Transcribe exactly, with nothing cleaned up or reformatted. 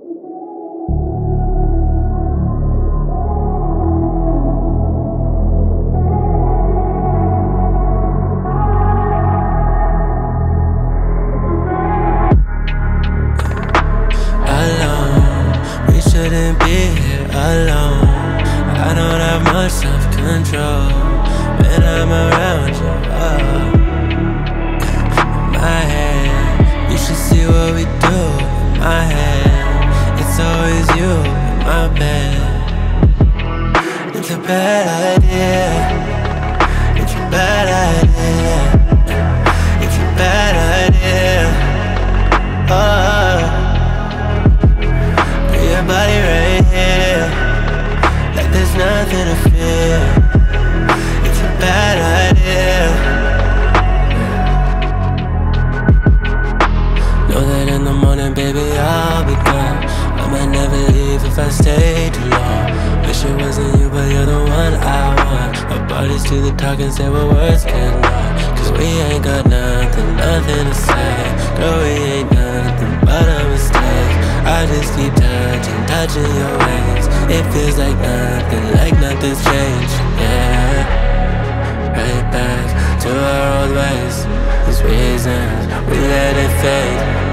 Shouldn't be here alone. I don't have much self-control when I'm around you. Oh. My head, you should see what we do. In my head, it's always you in my bed. It's a bad idea. It's a bad idea. It's a bad idea. Oh. Your body right here, like there's nothing to fear. It's a bad idea. Know that in the morning, baby, I'll be gone. I might never leave if I stay too long. Wish it wasn't you, but you're the one I want. Our bodies do the talking, say what words cannot. Cause we ain't got nothing, nothing to say. Girl, we ain't nothing but a mistake. I just keep touching, touching your ways. It feels like nothing, like nothing's changed, yeah. Right back to our old ways. These reasons, we let it fade.